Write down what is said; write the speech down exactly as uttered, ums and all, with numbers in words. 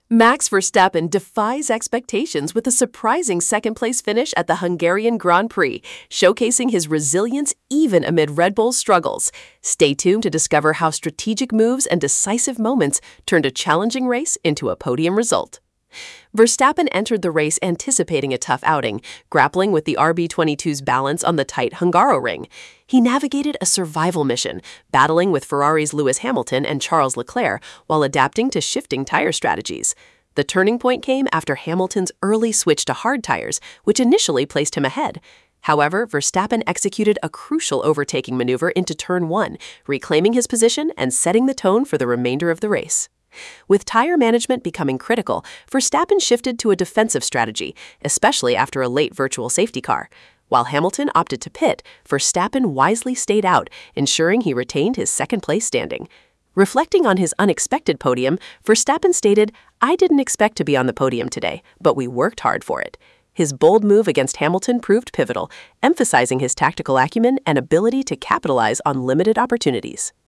Max Verstappen defies expectations with a surprising second-place finish at the Hungarian Grand Prix, showcasing his resilience even amid Red Bull's struggles. Stay tuned to discover how strategic moves and decisive moments turned a challenging race into a podium result. Verstappen entered the race anticipating a tough outing, grappling with the R B twenty-two's balance on the tight Hungaroring. He navigated a survival mission, battling with Ferrari's Lewis Hamilton and Charles Leclerc while adapting to shifting tire strategies. The turning point came after Hamilton's early switch to hard tires, which initially placed him ahead. However, Verstappen executed a crucial overtaking maneuver into turn one, reclaiming his position and setting the tone for the remainder of the race. With tire management becoming critical, Verstappen shifted to a defensive strategy, especially after a late virtual safety car. While Hamilton opted to pit, Verstappen wisely stayed out, ensuring he retained his second-place standing. Reflecting on his unexpected podium, Verstappen stated, "I didn't expect to be on the podium today, but we worked hard for it." His bold move against Hamilton proved pivotal, emphasizing his tactical acumen and ability to capitalize on limited opportunities.